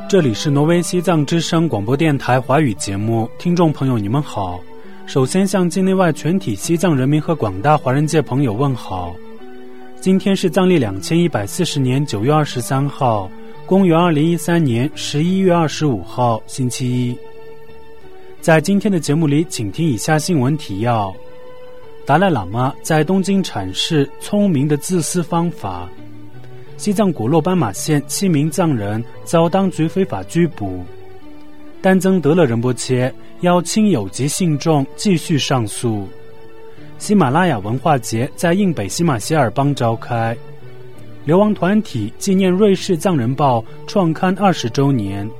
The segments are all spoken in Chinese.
这里是挪威西藏之声广播电台华语节目，听众朋友你们好。首先向境内外全体西藏人民和广大华人界朋友问好。今天是藏历2140年9月23号，公元2013年11月25号，星期一。在今天的节目里，请听以下新闻提要：达赖喇嘛在东京阐释聪明的自私方法；西藏果洛斑马县7名藏人遭当局非法拘捕；丹增德勒仁波切邀亲友及信众继续上诉；喜马拉雅文化节在印北喜马歇尔邦召开；流亡团体纪念瑞士藏人报创刊20周年。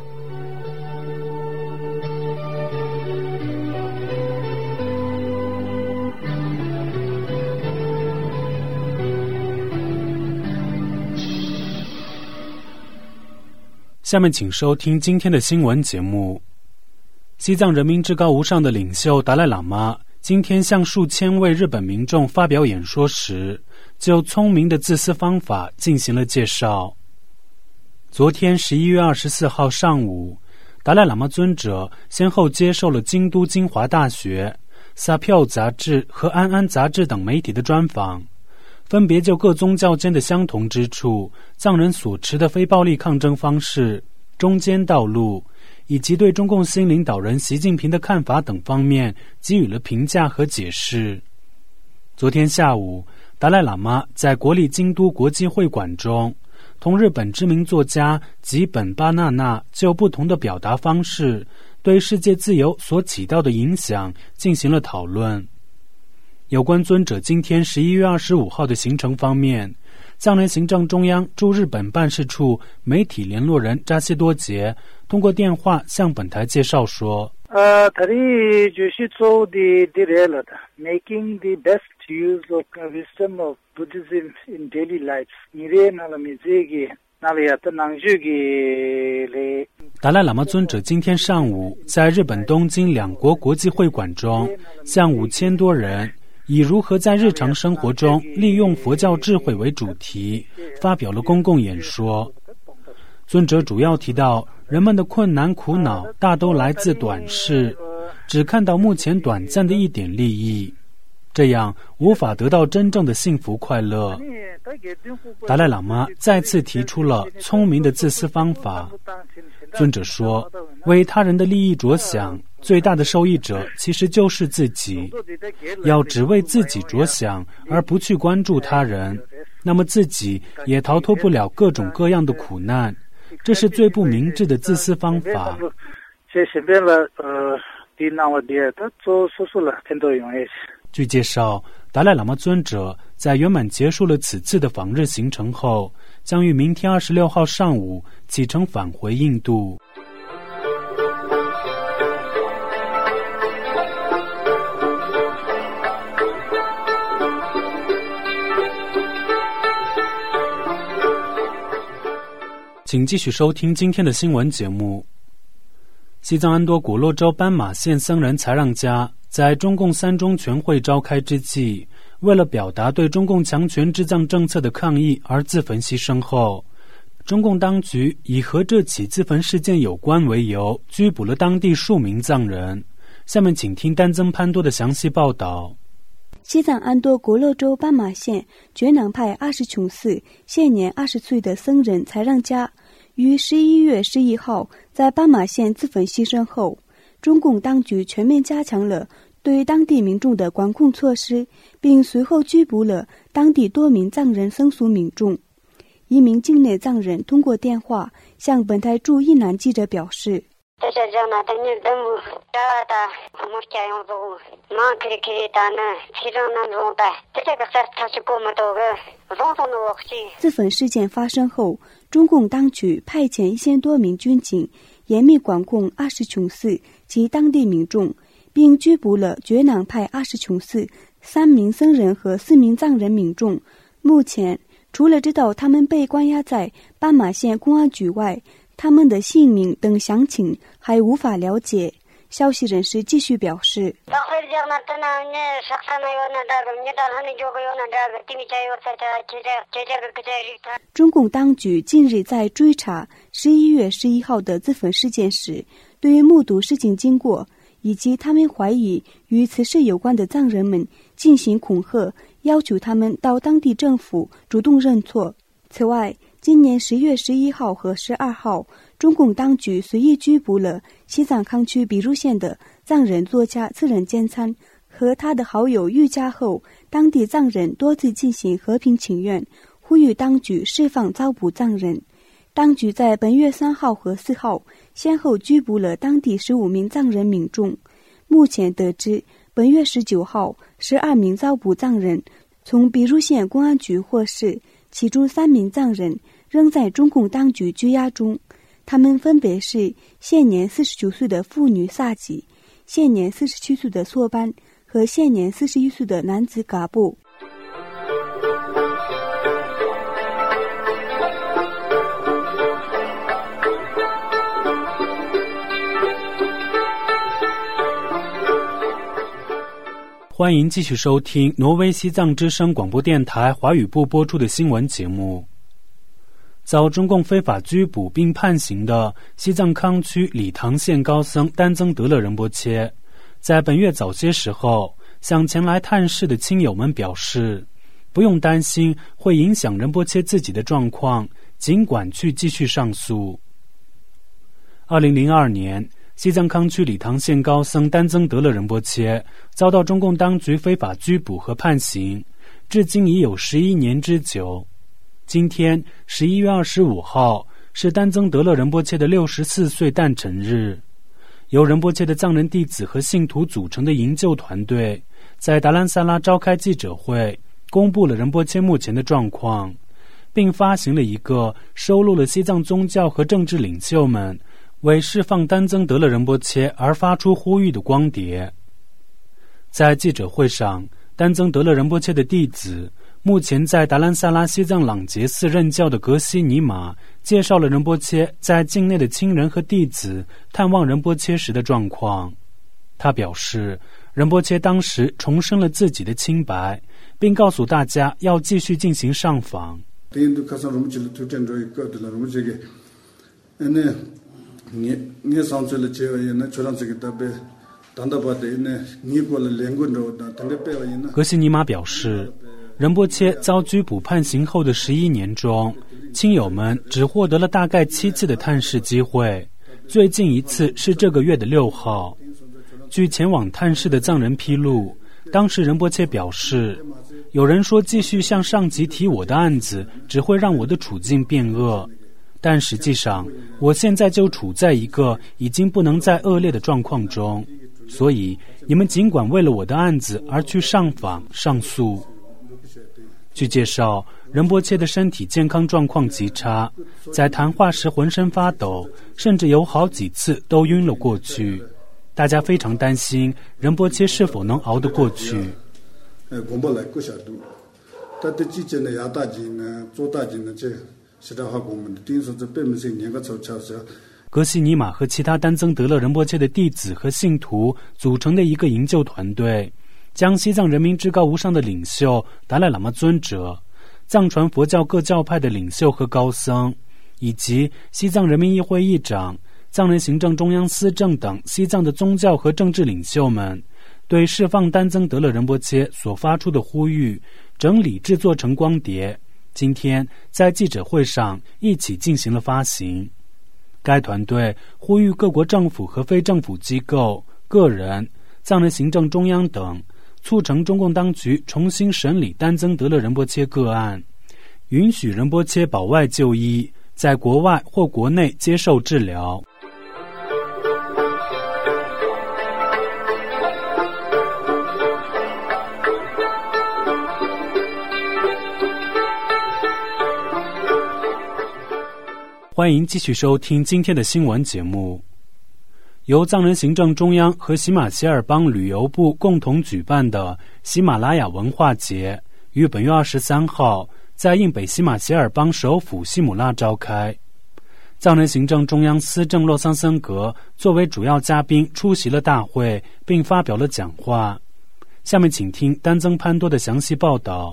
下面请收听今天的新闻节目。西藏人民至高无上的领袖达赖喇嘛今天向数千位日本民众发表演说时，就聪明的自私方法进行了介绍。昨天11月24号上午，达赖喇嘛尊者先后接受了京都精华大学、撒票杂志和安安杂志等媒体的专访，分别就各宗教间的相同之处、藏人所持的非暴力抗争方式、中间道路，以及对中共新领导人习近平的看法等方面给予了评价和解释。昨天下午，达赖喇嘛在国立京都国际会馆中，同日本知名作家吉本巴纳纳就不同的表达方式对世界自由所起到的影响进行了讨论。有关尊者今天11月25号的行程方面，藏人行政中央驻日本办事处媒体联络人扎西多杰通过电话向本台介绍说， 他的就是做的 making the best use of wisdom of Buddhism in daily life。 达赖喇嘛尊者今天上午在日本东京两国国际会馆中，向5000多人以如何在日常生活中利用佛教智慧为主题，发表了公共演说。尊者主要提到，人们的困难苦恼大都来自短视，只看到目前短暂的一点利益，这样无法得到真正的幸福快乐。达赖喇嘛再次提出了聪明的自私方法。尊者说，为他人的利益着想，最大的受益者其实就是自己。要只为自己着想，而不去关注他人，那么自己也逃脱不了各种各样的苦难。这是最不明智的自私方法。据介绍，达赖喇嘛尊者在圆满结束了此次的访日行程后，将于明天26号上午启程返回印度。请继续收听今天的新闻节目。西藏安多果洛州斑马县僧人才让家在中共3中全会召开之际，为了表达对中共强权治藏政策的抗议而自焚牺牲后，中共当局以和这起自焚事件有关为由，拘捕了当地数名藏人。下面请听丹增潘多的详细报道。 西藏安多果洛州斑马县觉囊派阿什琼寺现年20岁的僧人才让家于11月11号在斑马县自焚牺牲后，中共当局全面加强了对当地民众的管控措施，并随后拘捕了当地多名藏人僧俗民众。一名境内藏人通过电话向本台驻伊南记者表示，自焚事件发生后，中共当局派遣1000多名军警严密管控阿什琼寺及当地民众，并拘捕了觉囊派阿什琼寺3名僧人和4名藏人民众。目前除了知道他们被关押在斑马县公安局外，他们的姓名等详情还无法了解。 消息人士继续表示，中共当局近日在追查11月11号的自焚事件时，对于目睹事情经过以及他们怀疑与此事有关的藏人们进行恐吓，要求他们到当地政府主动认错。此外，今年10月11号和12号，中共当局随意拘捕了西藏康区比如县的藏人作家次仁坚参和他的好友遇家后，当地藏人多次进行和平请愿，呼吁当局释放遭捕藏人。当局在本月3号和4号先后拘捕了当地15名藏人民众。目前得知，本月19号12名遭捕藏人从比如县公安局获释，其中3名藏人仍在中共当局拘押中。他们分别是现年49岁的妇女萨吉、现年47岁的索班和现年41岁的男子嘎布。 欢迎继续收听挪威西藏之声广播电台华语部播出的新闻节目。遭中共非法拘捕并判刑的西藏康区理塘县高僧丹增德勒仁波切，在本月早些时候向前来探视的亲友们表示，不用担心会影响仁波切自己的状况，尽管去继续上诉。2002年，西藏康区理塘县高僧丹增德勒仁波切遭到中共当局非法拘捕和判刑，至今已有11年之久。今天11月25号是丹增德勒仁波切的64岁诞辰日。由仁波切的藏人弟子和信徒组成的营救团队在达兰萨拉召开记者会，公布了仁波切目前的状况，并发行了一个收录了西藏宗教和政治领袖们为释放丹增德勒仁波切而发出呼吁的光碟。在记者会上，丹增德勒仁波切的弟子，目前在达兰萨拉西藏朗杰寺任教的格西尼玛介绍了仁波切在境内的亲人和弟子探望仁波切时的状况。他表示，仁波切当时重申了自己的清白，并告诉大家要继续进行上访。格西尼玛表示，仁波切遭拘捕判刑后的11年中，亲友们只获得了大概7次的探视机会，最近一次是这个月的6号。据前往探视的藏人披露，当时仁波切表示，有人说继续向上级提我的案子只会让我的处境变恶，但实际上我现在就处在一个已经不能再恶劣的状况中，所以你们尽管为了我的案子而去上访上诉。据介绍，仁波切的身体健康状况极差，在谈话时浑身发抖，甚至有好几次都晕了过去。大家非常担心仁波切是否能熬得过去。格西尼玛和其他丹增德勒仁波切的弟子和信徒组成的一个营救团队，将西藏人民至高无上的领袖达赖喇嘛尊者、藏传佛教各教派的领袖和高僧，以及西藏人民议会议长、藏人行政中央司政等西藏的宗教和政治领袖们，对释放丹增德勒仁波切所发出的呼吁整理制作成光碟，今天在记者会上一起进行了发行。该团队呼吁各国政府和非政府机构、个人、藏人行政中央等促成中共当局重新审理丹增德勒仁波切个案，允许仁波切保外就医，在国外或国内接受治疗。欢迎继续收听今天的新闻节目。由藏人行政中央和喜马歇尔邦旅游部共同举办的喜马拉雅文化节于本月23号在印北喜马歇尔邦首府西姆拉召开。 藏人行政中央司政洛桑森格作为主要嘉宾出席了大会，并发表了讲话。下面请听丹增潘多的详细报道。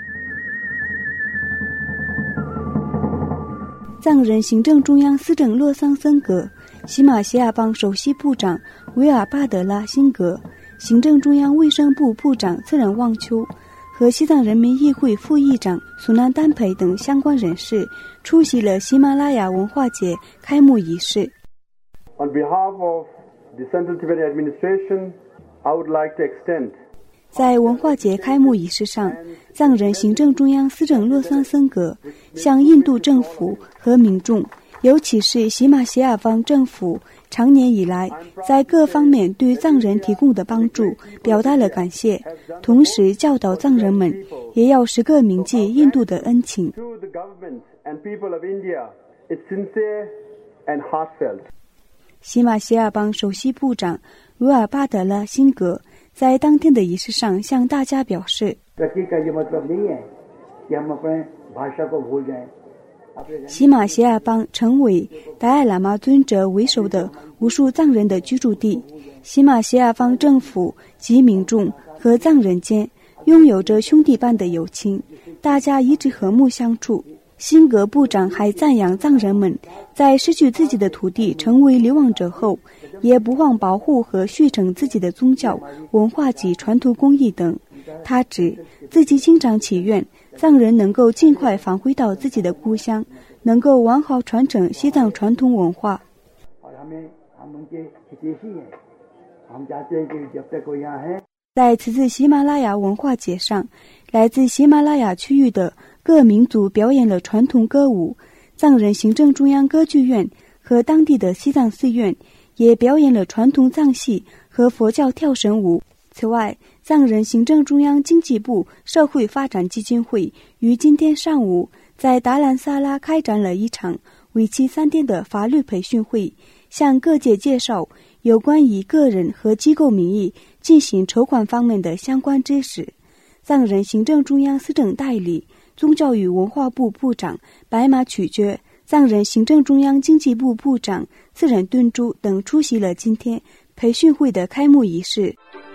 藏人行政中央司政洛桑森格、喜马偕亚邦首席部长维尔巴德拉辛格、行政中央卫生部部长次仁旺秋和西藏人民议会副议长苏南丹培等相关人士出席了喜马拉雅文化节开幕仪式。 On behalf of the Central Tibet Administration, I would like to extend 在文化节开幕仪式上，藏人行政中央司政洛桑森格向印度政府和民众，尤其是喜马偕亚邦政府长年以来在各方面对藏人提供的帮助表达了感谢，同时教导藏人们也要时刻铭记印度的恩情。喜马偕亚邦首席部长维尔巴德拉辛格在当天的仪式上向大家表示，喜马偕亚邦成为达赖喇嘛尊者为首的无数藏人的居住地，喜马偕亚邦政府及民众和藏人间拥有着兄弟般的友情，大家一直和睦相处。辛格部长还赞扬藏人们在失去自己的土地成为流亡者后，也不忘保护和续承自己的宗教、文化及传统工艺等。他指自己经常祈愿藏人能够尽快返回到自己的故乡，能够完好传承西藏传统文化。在此次喜马拉雅文化节上，来自喜马拉雅区域的各民族表演了传统歌舞，藏人行政中央歌剧院和当地的西藏寺院也表演了传统藏戏和佛教跳绳舞。此外，藏人行政中央经济部社会发展基金会于今天上午在达兰萨拉开展了一场为期3天的法律培训会，向各界介绍有关以个人和机构名义进行筹款方面的相关知识。藏人行政中央司政代理、宗教与文化部部长白马曲觉、藏人行政中央经济部部长次仁敦珠等出席了今天培训会的开幕仪式。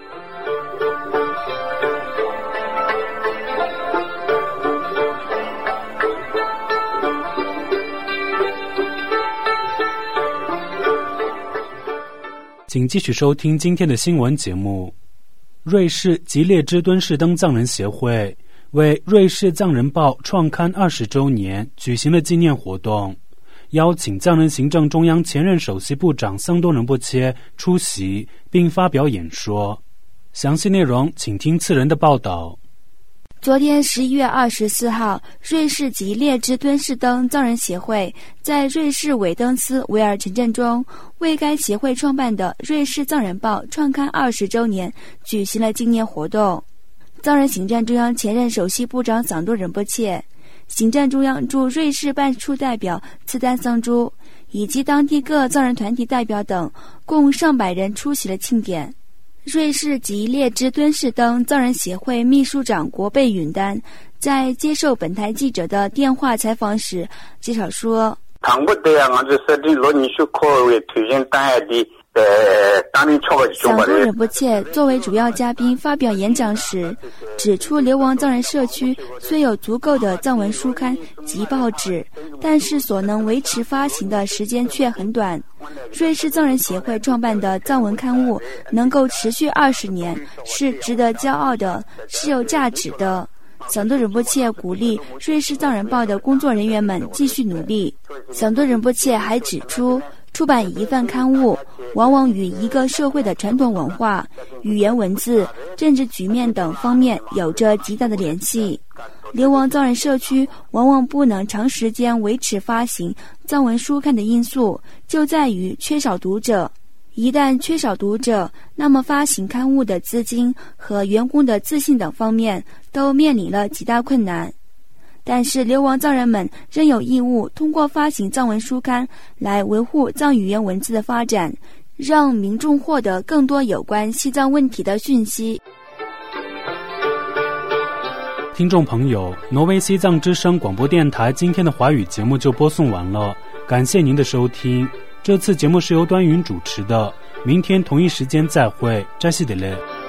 请继续收听今天的新闻节目。瑞士吉列支敦士登藏人协会为瑞士藏人报创刊20周年举行了纪念活动，邀请藏人行政中央前任首席部长桑多仁波切出席并发表演说。详细内容请听次仁的报道。 昨天11月24号，瑞士吉列支敦士登藏人协会在瑞士韦登斯维尔城镇中为该协会创办的瑞士藏人报创刊20周年举行了纪念活动。藏人行政中央前任首席部长桑多仁波切、行政中央驻瑞士办事处代表次丹桑珠以及当地各藏人团体代表等共上百人出席了庆典。瑞士吉列支敦士登藏人协会秘书长国贝允丹在接受本台记者的电话采访时介绍说， 桑多仁波切作为主要嘉宾发表演讲时指出，流亡藏人社区虽有足够的藏文书刊及报纸，但是所能维持发行的时间却很短。瑞士藏人协会创办的藏文刊物能够持续20年，是值得骄傲的，是有价值的。桑多仁波切鼓励瑞士藏人报的工作人员们继续努力。桑多仁波切还指出，出版一份刊物往往与一个社会的传统文化、语言文字、政治局面等方面有着极大的联系。流亡藏人社区往往不能长时间维持发行藏文书刊的因素就在于缺少读者。一旦缺少读者，那么发行刊物的资金和员工的自信等方面都面临了极大困难。但是流亡藏人们仍有义务通过发行藏文书刊来维护藏语言文字的发展，让民众获得更多有关西藏问题的讯息。 听众朋友，挪威西藏之声广播电台今天的华语节目就播送完了， 感谢您的收听。这次节目是由端云主持的，明天同一时间再会，扎西德勒。